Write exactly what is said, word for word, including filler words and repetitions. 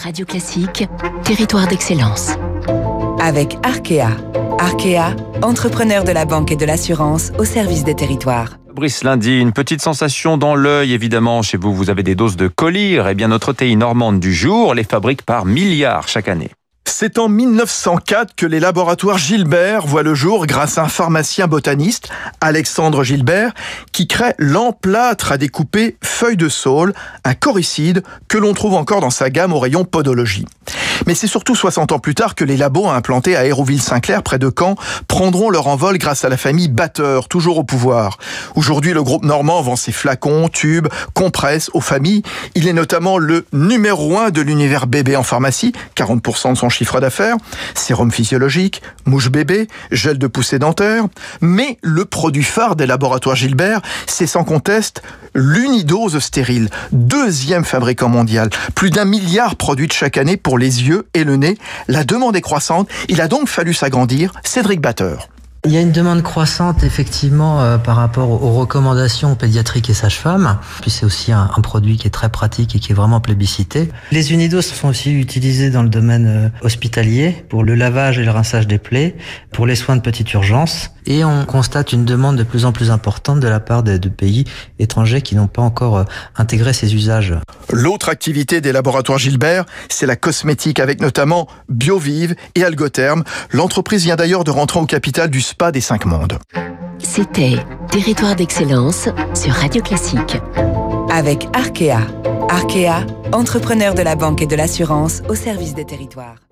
Radio Classique, territoire d'excellence. Avec Arkea. Arkea, entrepreneur de la banque et de l'assurance au service des territoires. Brice Lundi, une petite sensation dans l'œil, évidemment. Chez vous, vous avez des doses de collyre. Eh bien, notre T I normande du jour les fabrique par milliards chaque année. C'est en mille neuf cent quatre que les laboratoires Gilbert voient le jour grâce à un pharmacien botaniste, Alexandre Gilbert, qui crée l'emplâtre à découper feuilles de saule, un coricide que l'on trouve encore dans sa gamme au rayon podologie. Mais c'est surtout soixante ans plus tard que les labos implantés à Hérouville-Saint-Clair, près de Caen, prendront leur envol grâce à la famille Batteur, toujours au pouvoir. Aujourd'hui, le groupe normand vend ses flacons, tubes, compresses aux familles. Il est notamment le numéro un de l'univers bébé en pharmacie, quarante pour cent de son chiffre d'affaires, sérum physiologique, mouche bébé, gel de poussée dentaire. Mais le produit phare des laboratoires Gilbert, c'est sans conteste l'unidose stérile, deuxième fabricant mondial. Plus d'un milliard produites chaque année pour les yeux et le nez. La demande est croissante. Il a donc fallu s'agrandir. Cédric Batteur. Il y a une demande croissante effectivement euh, par rapport aux recommandations pédiatriques et sages-femmes. Puis c'est aussi un, un produit qui est très pratique et qui est vraiment plébiscité. Les unidoses sont aussi utilisées dans le domaine euh, hospitalier pour le lavage et le rinçage des plaies, pour les soins de petite urgence. Et on constate une demande de plus en plus importante de la part de, de pays étrangers qui n'ont pas encore euh, intégré ces usages. L'autre activité des laboratoires Gilbert, c'est la cosmétique avec notamment Biovive et Algotherm. L'entreprise vient d'ailleurs de rentrer au capital du Spa des Cinq Mondes. C'était Territoire d'excellence sur Radio Classique. Avec Arkea. Arkea, entrepreneur de la banque et de l'assurance au service des territoires.